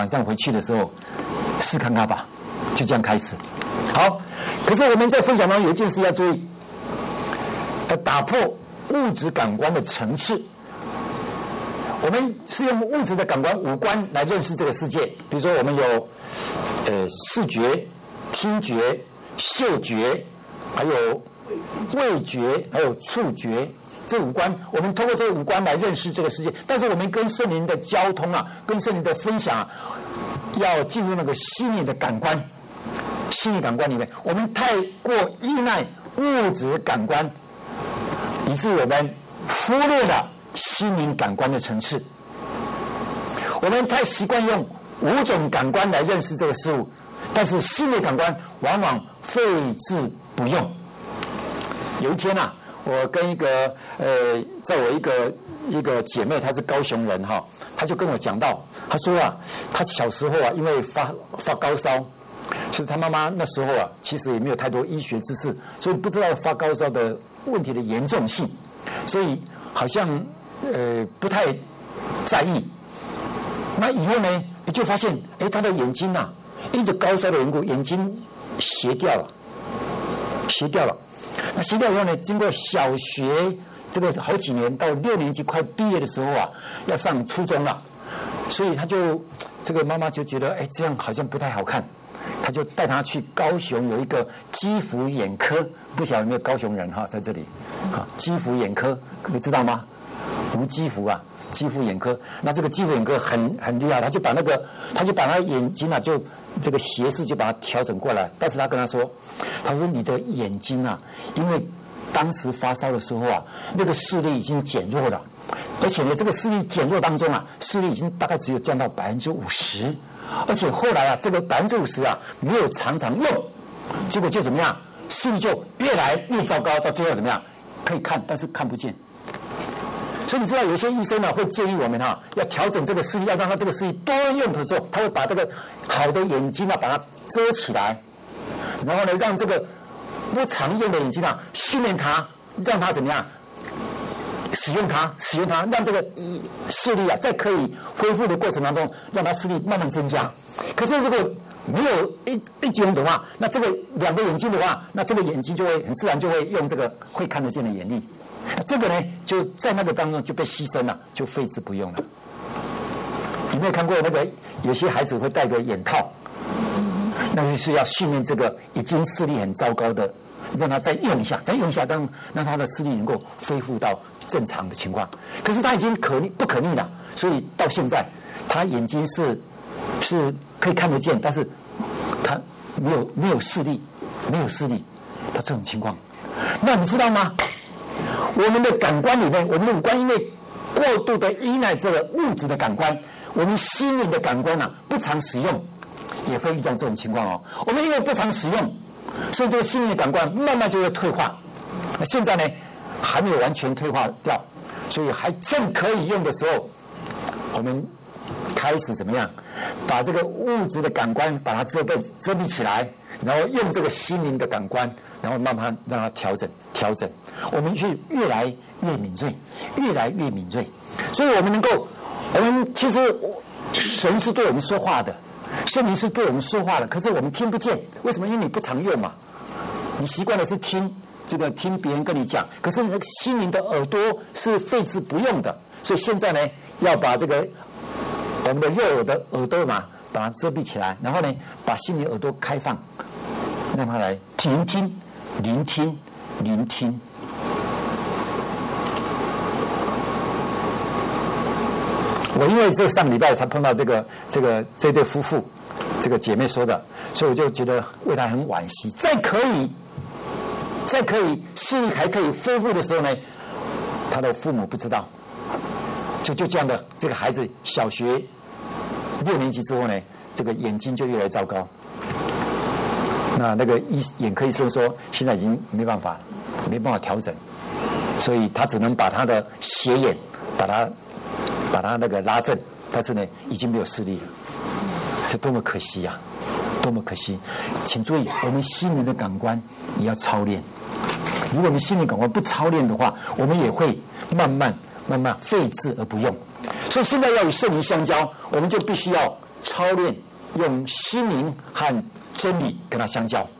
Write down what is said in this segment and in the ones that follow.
晚上回去的时候试看看吧，就这样开始。好，可是我们在分享当中有一件事要注意，要打破物质感官的层次。我们是用物质的感官五官来认识这个世界，比如说我们有视觉、听觉、嗅觉，还有味觉，还有触觉，这五官，我们通过这五官来认识这个世界。但是我们跟圣灵的交通啊，跟圣灵的分享啊，要进入那个心灵的感官，心灵感官里面，我们太过依赖物质感官，以致我们忽略了心灵感官的层次。我们太习惯用5种感官来认识这个事物，但是心灵感官往往废置不用。有一天啊，我跟在我一个姐妹，她是高雄人哈，她就跟我讲到，她说啊，她小时候啊，因为发高烧，所以她妈妈那时候啊，其实也没有太多医学知识，所以不知道发高烧的问题的严重性，所以好像不太在意。那以后呢，你就发现，她的眼睛啊，因着高烧的缘故，眼睛斜掉了。那斜掉以后呢，经过小学这个好几年，到6年级快毕业的时候啊，要上初中了，所以这个妈妈就觉得，这样好像不太好看，她就带她去高雄有一个基福眼科，不晓得有没有高雄人哈在这里啊？基福眼科，你知道吗？吴基福啊。基福眼科，那这个基福眼科很厉害，他就把他眼睛啊，就这个斜视就把它调整过来。但是他跟他说你的眼睛啊，因为当时发烧的时候啊，那个视力已经减弱了，而且呢，这个视力减弱当中啊，视力已经大概只有降到50%，而且后来啊，这个50%啊没有常常用，结果就怎么样，视力就越来越糟糕，到最后怎么样，可以看但是看不见。所以你知道有些医生呢会建议我们要调整这个视力，要让他这个视力多用的时候，他会把这个好的眼睛啊把它遮起来，然后呢让这个不常用的眼睛啊训练它，让它怎么样使用它，让这个视力啊在可以恢复的过程当中，让它视力慢慢增加。可是如果没有一直用的话，那这个2个眼睛的话，那这个眼睛就会很自然就会用这个会看得见的眼力。这个呢，就在那个当中就被牺牲了，就废置不用了。你没有看过那个有些孩子会戴个眼套，那就是要训练这个已经视力很糟糕的，让他再用一下，让他的视力能够恢复到正常的情况。可是他已经不可逆了，所以到现在他眼睛是可以看得见，但是他没有视力，他这种情况。那你知道吗？我们的感官里面，我们的五官因为过度的依赖这个物质的感官，我们心灵的感官啊不常使用，也会遇到这种情况哦。我们因为不常使用，所以这个心灵的感官慢慢就会退化。那现在呢，还没有完全退化掉，所以还正可以用的时候，我们开始怎么样？把这个物质的感官把它遮蔽起来，然后用这个心灵的感官，然后慢慢让它调整。我们去越来越敏锐，所以我们其实神是对我们说话的，圣灵是对我们说话的，可是我们听不见，为什么？因为你不常用嘛，你习惯的是听别人跟你讲，可是你的心灵的耳朵是废置不用的，所以现在呢，要把这个我们的右耳的耳朵嘛，把它遮蔽起来，然后呢，把心灵耳朵开放，让它来聆听。我因为上礼拜才碰到这对夫妇，这个姐妹说的，所以我就觉得为她很惋惜。再可以视力还可以恢复的时候呢，她的父母不知道，就这样的这个孩子小学6年级之后呢，这个眼睛就越来越糟糕。那个眼科医生说，现在已经没办法调整，所以他只能把他的斜眼把它那个拉正，但是呢，已经没有视力了，这多么可惜呀！多么可惜！请注意，我们心灵的感官也要操练。如果我们心灵感官不操练的话，我们也会慢慢废置而不用。所以现在要与圣灵相交，我们就必须要操练用心灵和真理跟他相交。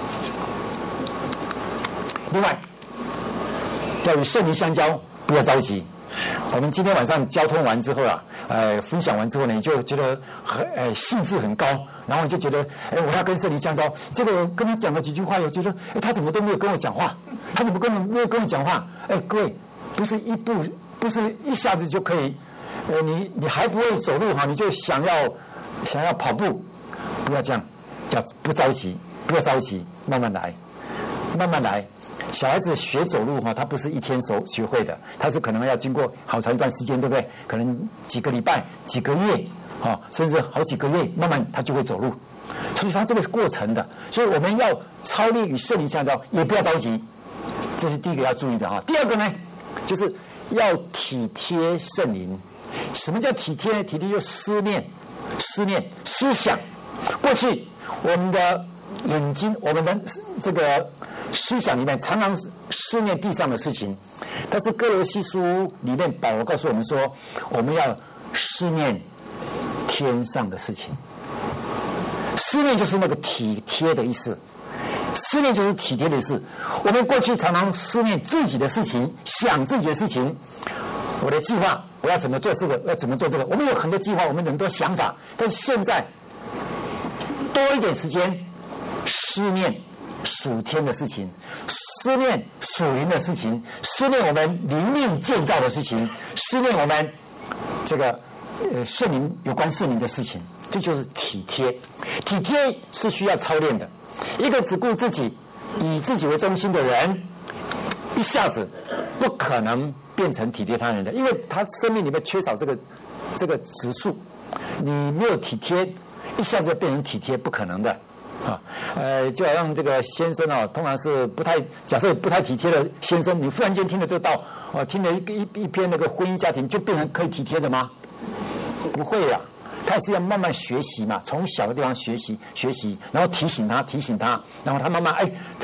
另外，要与圣灵相交，不要着急。我们今天晚上交通完之后啊，分享完之后呢，你就觉得兴致很高，然后你就觉得，我要跟圣灵相交。结果跟他讲了几句话，又觉得，他怎么都没有跟我讲话？他怎么没有跟我讲话？各位，不是一下子就可以，你还不会走路哈，你就想要跑步，不要这样，不着急，不要着急，慢慢来，慢慢来。小孩子学走路哈，他不是一天学会的，他是可能要经过好长一段时间，对不对？可能几个礼拜、几个月啊，甚至好几个月，慢慢他就会走路。所以他这个是过程的，所以我们要操练与圣灵相交，也不要着急，这是第一个要注意的哈。第二个呢，就是要体贴圣灵。什么叫体贴呢？体贴就是思念、思想。过去我们的眼睛，我们的这个思想里面常常思念地上的事情，但是哥罗西书里面保罗告诉我们说，我们要思念天上的事情。思念就是那个体贴的意思，思念就是体贴的意思。我们过去常常思念自己的事情，想自己的事情，我的计划，我要怎么做这个，要怎么做这个，我们有很多计划，我们很多想法，但是现在多一点时间思念属天的事情，思念属灵的事情，思念我们灵命建造的事情，思念我们这个圣灵有关圣灵的事情，这就是体贴。体贴是需要操练的。一个只顾自己、以自己为中心的人，一下子不可能变成体贴他人的，因为他生命里面缺少这个质素。你没有体贴，一下子就变成体贴，不可能的。就好像这个先生啊，通常是假设不太体贴的先生，你忽然间听了这个道，听了一篇那个婚姻家庭，就变成可以体贴的吗？不会啊，他也是要慢慢学习嘛，从小的地方学习，然后提醒他，然后他慢慢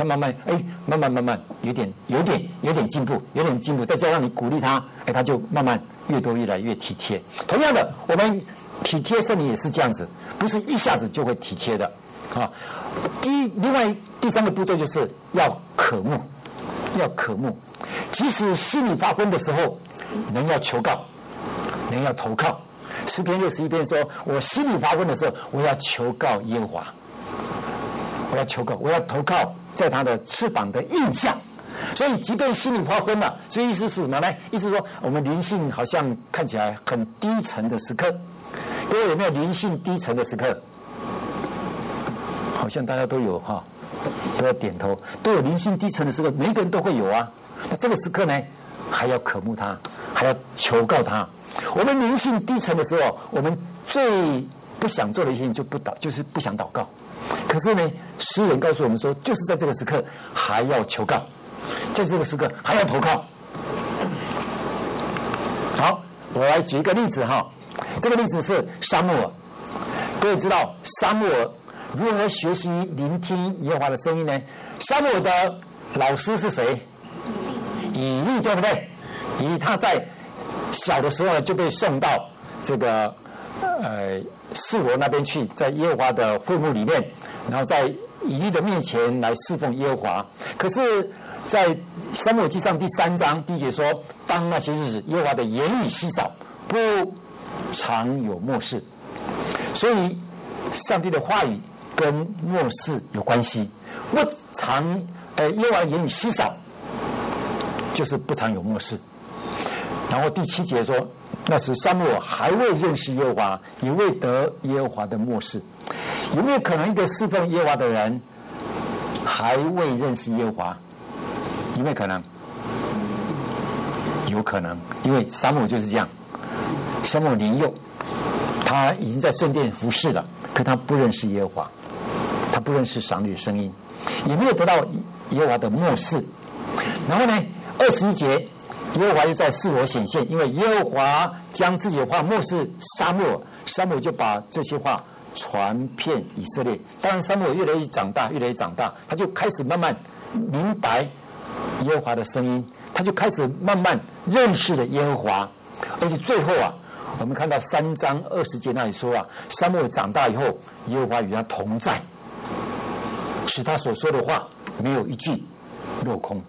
有点进步，再加上你鼓励他，他就慢慢越来越体贴。同样的，我们体贴圣灵也是这样子，不是一下子就会体贴的。另外第三个步骤就是要渴慕，即使心里发昏的时候，人要求告，人要投靠。诗篇61篇说，我心里发昏的时候，我要求告耶和华，我要投靠在他的翅膀的印下。所以即便心里发昏了，所以意思是什么呢？意思说我们灵性好像看起来很低沉的时刻。各位有没有灵性低沉的时刻？好像大家都有哈，都要点头，都有灵性低沉的时刻，每一个人都会有啊。那这个时刻呢，还要渴慕他，还要求告他。我们灵性低沉的时候，我们最不想做的事情就是不想祷告。可是呢，诗人告诉我们说，就是在这个时刻还要求告，在这个时刻还要投靠。好，我来举一个例子哈，这个例子是撒母耳。各位知道撒母耳如何学习聆听耶和华的声音呢？撒母耳的老师是谁？以利，对不对？以利他在小的时候呢，就被送到这个示罗那边去，在耶和华的会幕里面，然后在以利的面前来侍奉耶和华。可是，在撒母耳记上第3章第1节说，当那些日子，耶和华的言语稀少，不常有默示。所以，上帝的话语跟默示有关系。耶和华的言语稀少，就是不常有默示。然后第7节说，那时撒母耳还未认识耶和华，也未得耶和华的默示。有没有可能一个侍奉耶和华的人还未认识耶和华？有没有可能？有可能，因为撒母耳就是这样。撒母耳年幼，他已经在圣殿服侍了，可他不认识耶和华，他不认识上帝的声音，也没有得到耶和华的默示。然后呢，21节。耶和华又在示罗显现，因为耶和华将自己的话默示撒母耳，撒母耳就把这些话传遍以色列。当然，撒母耳越来越长大，他就开始慢慢明白耶和华的声音，他就开始慢慢认识了耶和华。而且最后啊， 我们看到3章20节那里说啊，撒母耳长大以后，耶和华与他同在，使他所说的话没有一句落空。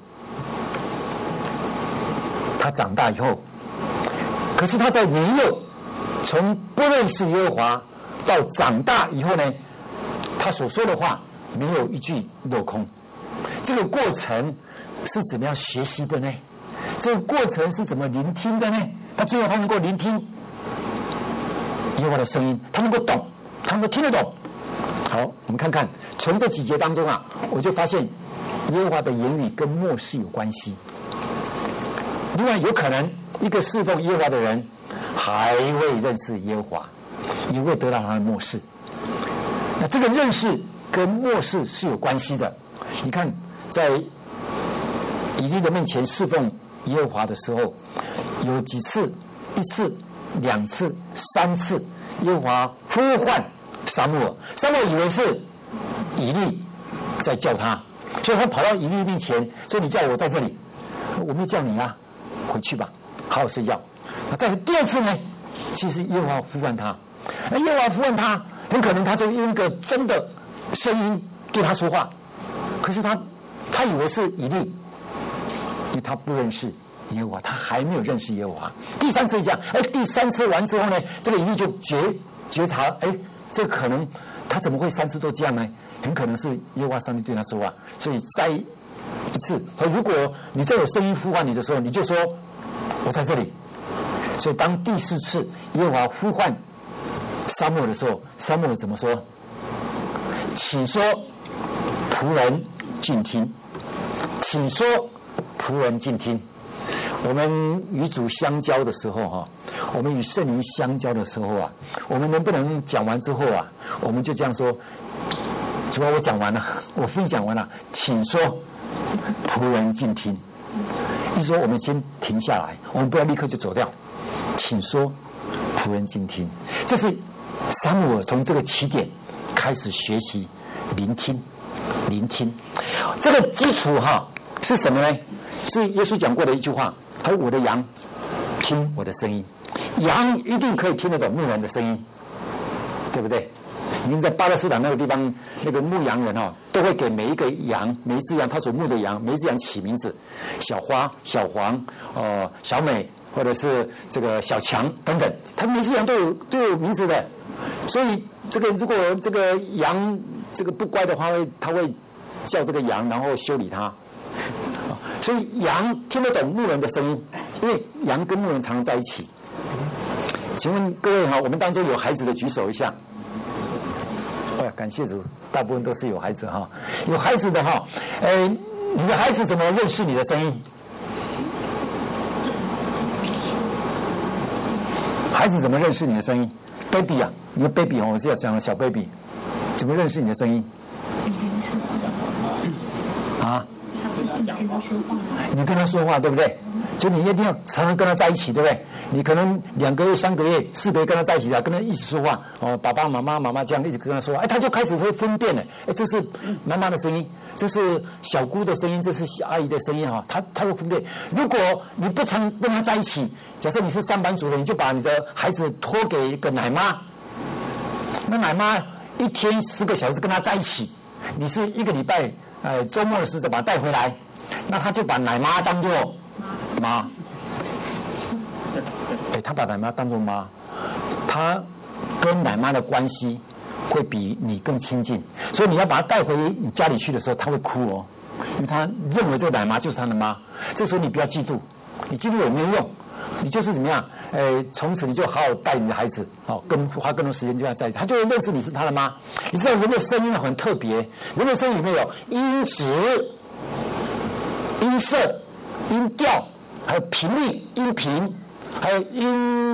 他长大以后，可是他在年幼，从不认识耶和华到长大以后呢，他所说的话没有一句落空。这个过程是怎么样学习的呢？这个过程是怎么聆听的呢？他最后他能够聆听耶和华的声音，他能够懂，他能够听得懂。好，我们看看从这几节当中啊，我就发现耶和华的言语跟末世有关系。另外，有可能一个侍奉耶和华的人还未认识耶和华，也会得到他的末世。那这个认识跟末世是有关系的。你看，在以利的面前侍奉耶和华的时候，有几次，1次、2次、3次，耶和华呼唤撒母耳，撒母耳以为是以利在叫他，所以他跑到以利面前说：“你叫我在这里，我没有叫你啊，回去吧，好好睡觉。”那再第2次呢，其实耶和华呼唤他，耶和华呼唤他，很可能他就用一个真的声音对他说话，可是他以为是以利，因为他不认识耶和华，他还没有认识耶和华。第3次讲，第3次完之后呢，这个以利就觉察，这可能他怎么会3次都这样呢？很可能是耶和华上帝对他说话，所以再1次，如果你再有声音呼唤你的时候，你就说我在这里。所以当第4次耶和华呼唤撒母耳的时候，撒母耳怎么说？请说，仆人静听。请说，仆人静听。我们与主相交的时候我们与圣灵相交的时候啊，我们能不能讲完之后啊，我们就这样说：主啊，我讲完了，我分享完了，请说，仆人静听。意思说，我们先停下来，我们不要立刻就走掉。请说，仆人静听。这是撒母耳从这个起点开始学习聆听。这个基础是什么呢？是耶稣讲过的一句话，他说：“我的羊听我的声音。”羊一定可以听得懂牧人的声音，对不对？你们在巴勒斯坦那个地方，那个牧羊人都会给每一只羊他所牧的羊，每一只羊起名字，小花、小黄、小美，或者是这个小强等等，他每只羊都有名字的。所以如果这个羊不乖的话，他会叫这个羊，然后修理它。所以羊听得懂牧人的声音，因为羊跟牧人常常在一起。请问各位我们当中有孩子的举手一下。感谢主，大部分都是有孩子有孩子的你的孩子怎么认识你的声音？孩子怎么认识你的声音 ？baby 啊，你的 baby 我是要讲的小 baby， 怎么认识你的声音？你跟他说话，对不对？就你一定要常常跟他在一起，对不对？你可能2个月、3个月、4个月跟他在一起跟他一起说话爸爸妈妈这样一直跟他说话，他就开始会分辨了，这是妈妈的声音，这是小姑的声音，这是小阿姨的声音他会分辨。如果你不常跟他在一起，假设你是上班族了，你就把你的孩子托给一个奶妈，那奶妈1天10个小时跟他在一起，你是1个礼拜周末的时候再把他带回来，那他就把奶妈当作妈。他把奶妈当作妈，他跟奶妈的关系会比你更亲近，所以你要把他带回你家里去的时候，他会哭因为他认为这个奶妈就是他的妈。这时候你不要嫉妒，你嫉妒有没有用？你就是怎么样？从此你就好好带你的孩子，花更多时间就要在一起，他就会认识你是他的妈。你知道人的声音很特别，人的声音里面有音质、音色、音调，还有频率、音频。还有音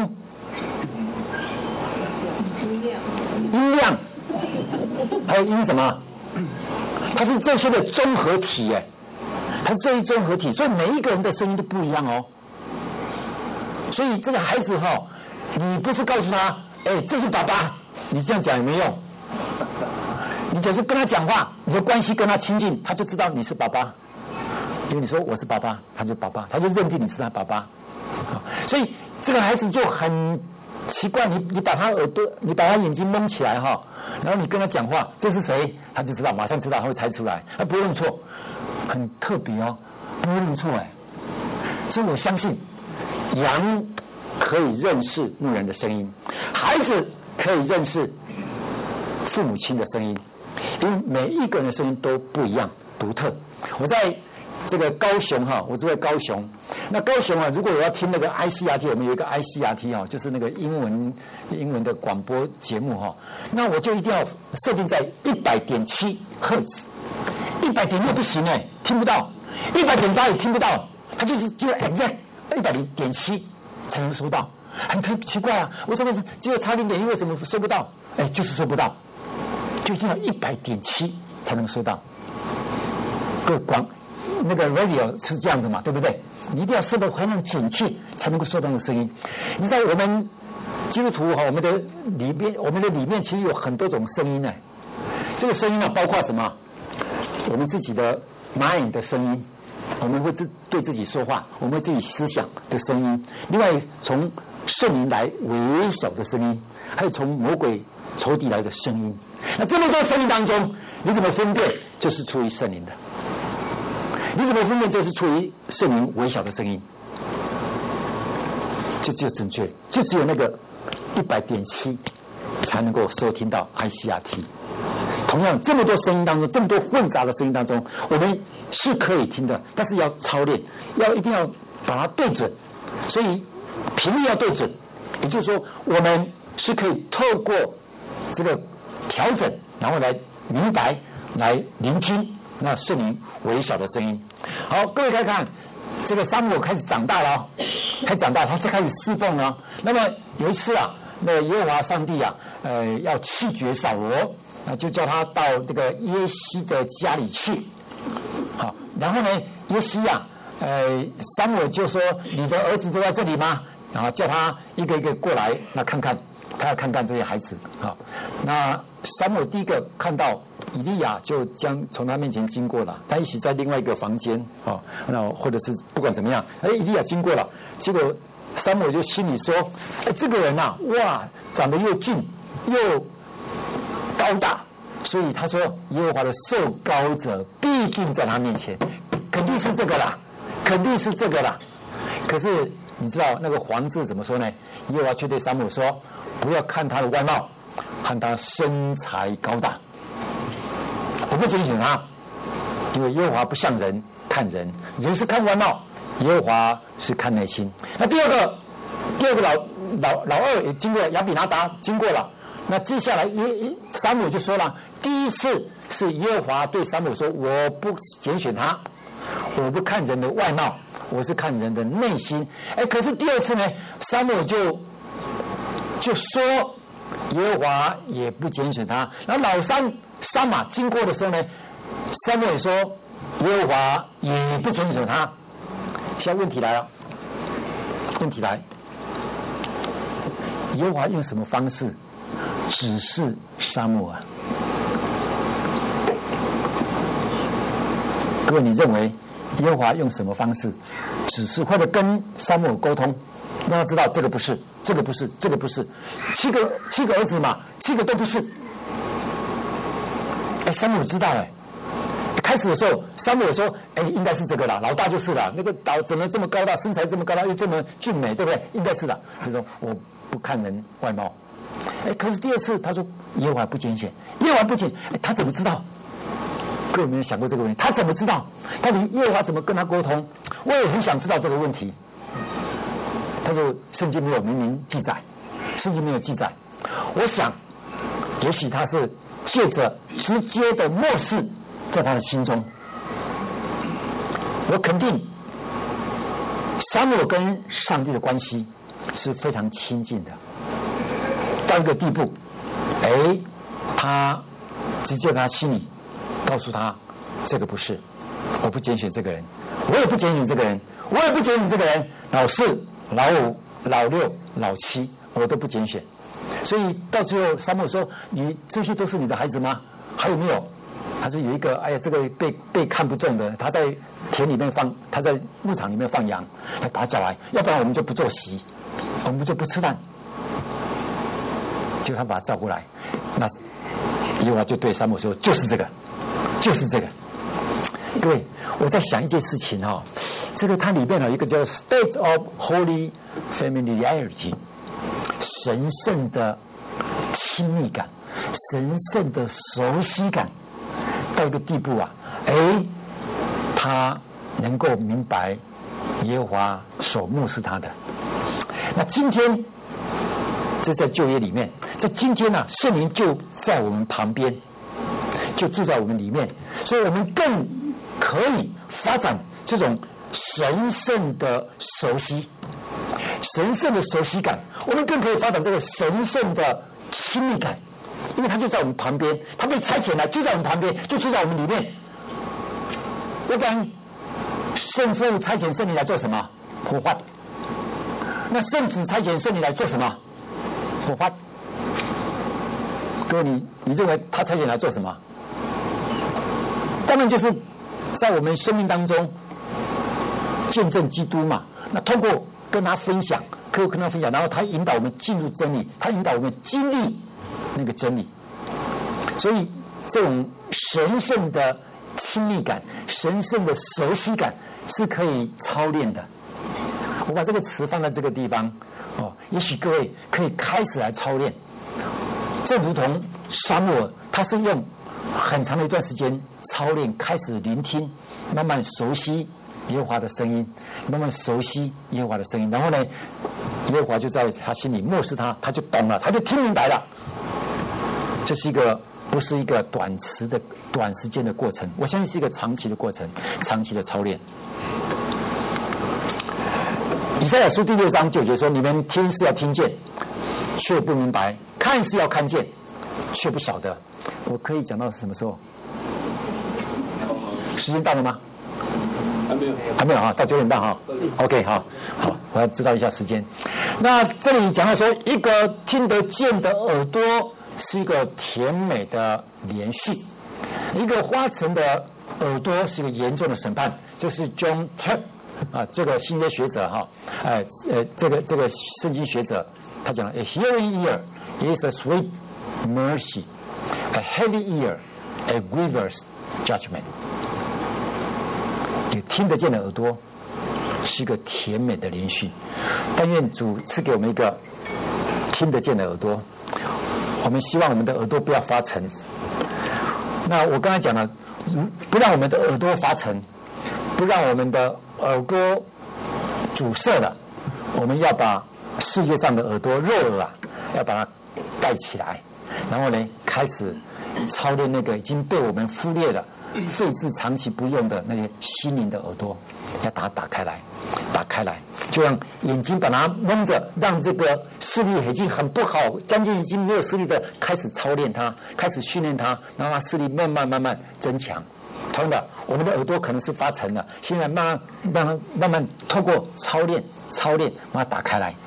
量，还有音什么？它是这些的综合体它是这一综合体，所以每一个人的声音都不一样所以这个孩子你不是告诉他，这是爸爸，你这样讲也没用。你只是跟他讲话，你的关系跟他亲近，他就知道你是爸爸。因为你说我是爸爸，他就爸爸，他就认定你是他爸爸。所以这个孩子就很奇怪，你把他耳朵，你把他眼睛蒙起来哈，然后你跟他讲话，这是谁？他就知道，马上知道，他会猜出来，他不会弄错，很特别哦，不会弄错哎。所以我相信，羊可以认识牧人的声音，孩子可以认识父母亲的声音，因为每一个人的声音都不一样，独特。我在这个高雄哈，我住在高雄。那高雄啊，如果我要听那个 ICRT， 我们有一个 ICRT 哈，就是那个英文的广播节目哈，那我就一定要设定在100.7赫兹，100.6不行哎，听不到，100.8也听不到，它就 exact 100.7才能收到，很奇怪啊！我说的是只有差0.1，为什么收不到？哎，就是收不到，就一定要100.7才能收到。各那个 radio 是这样子嘛，对不对？你一定要设得非常准确，才能够收到那个声音。你知道我们基督徒哈，我们的里面其实有很多种声音呢。这个声音呢，包括什么？我们自己的 mind 的声音，我们会对自己说话，我们会自己思想的声音。另外，从圣灵来微小的声音，还有从魔鬼仇敌来的声音。那这么多声音当中，你怎么分辨？就是出于圣灵的。你怎么分辨这是出于圣灵微小的声音？就只有正确，就只有那个100.7才能够收听到 ICRT。同样，这么多声音当中，这么多混杂的声音当中，我们是可以听的，但是要操练，一定要把它对准。所以频率要对准，也就是说，我们是可以透过这个调整，然后来明白、来聆听那圣灵微小的声音。好，各位看看，这个撒母耳开始长大了，他是开始侍奉了。那么有一次啊，那耶和华上帝啊，要弃绝扫罗，就叫他到这个耶西的家里去。好，然后呢，耶西啊，撒母耳就说：“你的儿子都在这里吗？”然后叫他一个一个过来，那看看，他要看看这些孩子。好，那撒母耳第一个看到以利亚，就将从他面前经过了，他一起在另外一个房间啊，那或者是不管怎么样，以利亚经过了，结果撒母耳就心里说：“这个人啊，哇，长得又俊又高大，所以他说耶和华的受膏者必定在他面前，肯定是这个啦，肯定是这个啦。”可是你知道那个黄字怎么说呢？耶和华却对撒母耳说：“不要看他的外貌，看他身材高大。我不拣选他，因为耶和华不像人看人，人是看外貌，耶和华是看内心。”那第二个老二也经过，亚比拿达经过了。那接下来撒母耳就说了，第一次是耶和华对撒母耳说：“我不拣选他，我不看人的外貌，我是看人的内心。”可是第二次呢，撒母耳就说耶和华也不拣选他。然后老三撒玛经过的时候呢，撒母耳说耶和华也不拣选他。现在问题来了，耶和华用什么方式指示撒母耳？各位，你认为耶和华用什么方式指示，或者跟撒母耳沟通，让他知道这个不是，这个不是，这个不是？七个儿子嘛，7个都不是。撒母耳知道开始的时候，撒母耳说：“应该是这个啦，老大就是了。那个怎么这么高大，身材这么高大，又这么俊美，对不对？应该是的。”他说：“我不看人外貌。”可是第二次他说耶和华不拣选，耶和华不拣，他怎么知道？各位有没有想过这个问题？他怎么知道？到底耶和华怎么跟他沟通？我也很想知道这个问题。他说圣经没有明明记载，圣经没有记载。我想，也许他是借着直接的默示在他的心中。我肯定，撒母耳跟上帝的关系是非常亲近的，到一个地步，他直接在他心里告诉他，这个不是，我不拣选这个人，我也不拣选这个人，我也不拣选这个人，老4、老5、老6、老7，我都不拣选。所以到最后，撒母耳说：“你这些都是你的孩子吗？还有没有？”他说有一个，这个被看不中的，他在田里面他在牧场里面放羊，来把他叫来，要不然我们就不坐席，我们就不吃饭。 结果他把他召过来，那耶和华就对撒母耳说：“就是这个，就是这个。”各位，我在想一件事情哈，这个它里面有一个叫 state of holy familiarity， 神圣的亲密感，神圣的熟悉感，到一个地步啊，他能够明白耶和华所牧视他的。那今天，这在旧约里面，在今天啊，圣灵就在我们旁边，就住在我们里面，所以我们更可以发展这种神圣的熟悉，神圣的熟悉感，我们更可以发展这个神圣的亲密感，因为他就在我们旁边，他被差遣来就在我们旁边，就住在我们里面。要不然，圣父差遣圣灵来做什么？呼唤。那圣子差遣圣灵来做什么？呼唤。各位，你认为他差遣来做什么？当然就是在我们生命当中见证基督嘛。那通过跟他分享，跟他分享，然后他引导我们进入真理，他引导我们经历那个真理。所以这种神圣的亲密感、神圣的熟悉感是可以操练的。我把这个词放在这个地方也许各位可以开始来操练。正如同撒母耳，他是用很长的一段时间操练，开始聆听，慢慢熟悉耶和华的声音，慢慢熟悉耶和华的声音，然后呢，耶和华就在他心里默示他，他就懂了，他就听明白了。这是一个不是一个短时间的过程，我相信是一个长期的过程，长期的操练。以赛亚书第6章9节说：“你们听是要听见，却不明白；看是要看见，却不晓得。”我可以讲到什么时候？时间到了吗？还没有啊，到9点半哈。OK， 好，我要知道一下时间。那这里讲到说，一个听得见的耳朵是一个甜美的连续，一个花橙的耳朵是一个严重的审判。这是 John Tapp 这个新约学者这个圣经学者，他讲了 ：A hearing ear is a sweet mercy, a heavy ear, a grievous judgment。一个听得见的耳朵是一个甜美的连续，但愿主赐给我们一个听得见的耳朵。我们希望我们的耳朵不要发沉。那我刚才讲了，不让我们的耳朵发沉，不让我们的耳朵阻塞了，我们要把世界上的耳朵肉耳要把它盖起来，然后呢，开始操练那个已经被我们忽略了、废置长期不用的那些心灵的耳朵，要把它打开来，就让眼睛把它蒙着，让这个视力已经很不好，将近已经没有视力的，开始操练它，开始训练它，让它视力慢慢增强。同样的，我们的耳朵可能是发沉了，现在慢慢透过操练，把它打开来。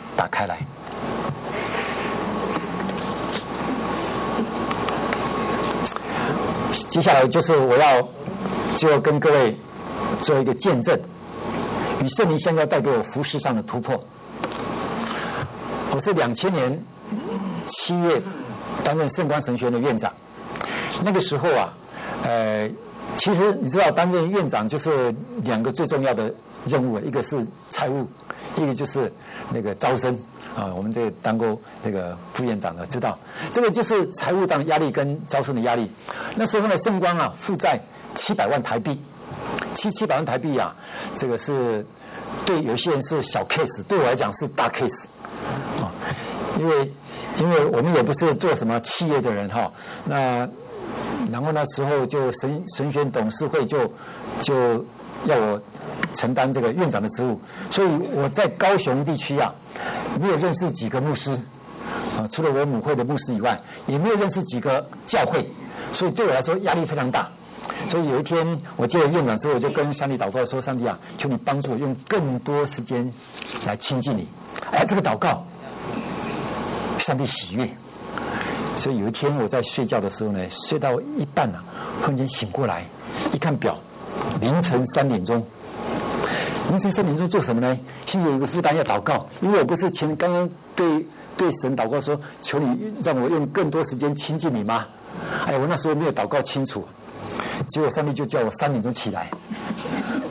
接下来就是我要就跟各位做一个见证，与圣灵相交带给我服事上的突破。我是2000年7月担任圣光神学院的院长，那个时候其实你知道，担任院长就是2个最重要的任务，一个是财务，一个就是那个招生我们这个当过那个副院长的知道，这个就是财务上的压力跟招生的压力。那时候呢，圣光负债700万台币，700万台币这个是对有些人是小 case， 对我来讲是大 case 因为我们也不是做什么企业的人然后那时候就神学院董事会就要我承担这个院长的职务，所以我在高雄地区没有认识几个牧师除了我母会的牧师以外，也没有认识几个教会，所以对我来说压力非常大。所以有一天我接了院长之后，我就跟上帝祷告说：“上帝求你帮助我用更多时间来亲近你。”这个祷告，上帝喜悦。所以有一天我在睡觉的时候呢，睡到一半忽然间醒过来，一看表，凌晨3点钟。凌晨3点钟做什么呢？心里有一个负担要祷告，因为我不是刚刚对对神祷告说：求你让我用更多时间亲近你吗？哎，我那时候没有祷告清楚，结果上帝就叫我3点钟起来。